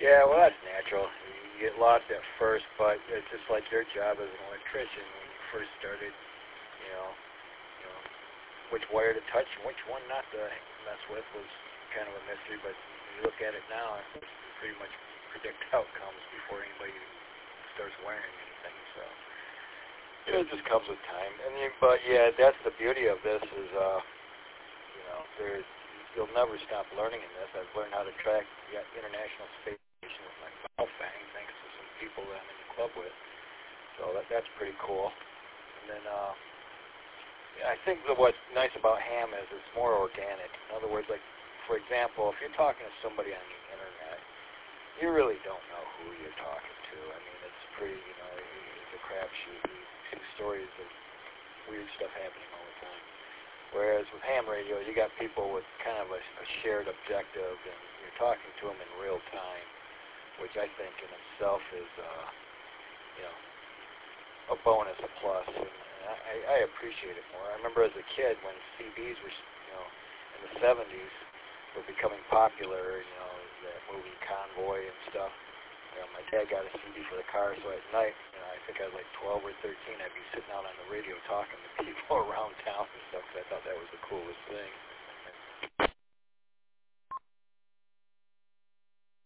Yeah, well, that's natural. You get lost at first, but it's just like your job as an electrician when you first started. You know, you know which wire to touch and which one not to mess with was kind of a mystery. But when you look at it now, you pretty much predict outcomes before anybody starts wiring anything. So it just comes with time. But yeah, that's the beauty of this is, you'll never stop learning in this. I've learned how to track the International Space Station with my Baofeng, thanks to some people that I'm in the club with. So that's pretty cool. And then I think that what's nice about ham is it's more organic. In other words, like, for example, if you're talking to somebody on the internet, you really don't know who you're talking to. I mean, it's pretty, it's a crapshoot. You see stories of weird stuff happening all the time. Whereas with ham radio, you got people with kind of a shared objective, and you're talking to them in real time, which I think in itself is, a bonus, a plus. And I appreciate it more. I remember as a kid when CDs were, in the 70s were becoming popular, that movie Convoy and stuff. My dad got a CD for the car, so at night, I think I was like 12 or 13, I'd be sitting out on the radio talking to people around town and stuff, because I thought that was the coolest thing.